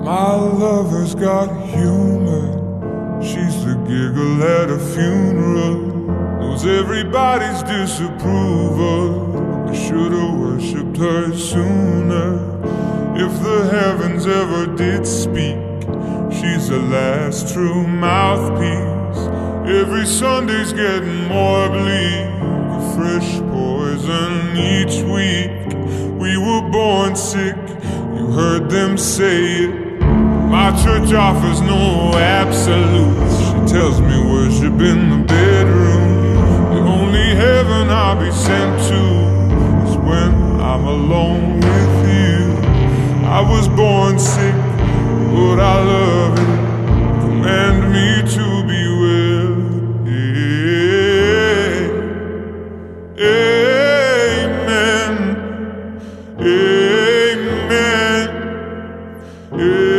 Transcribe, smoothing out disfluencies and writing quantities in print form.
My lover's got humor. She's the giggle at a funeral. Knows everybody's disapproval. I should've worshipped her sooner. If the heavens ever did speak, she's the last true mouthpiece. Every Sunday's getting more bleak, a fresh poison each week. We were born sick, you heard them say it. My church offers no absolutes. She tells me worship in the bedroom. The only heaven I'll be sent to is when I'm alone with you. I was born sick, but I love it. Command me to be well. Amen. Amen. Amen.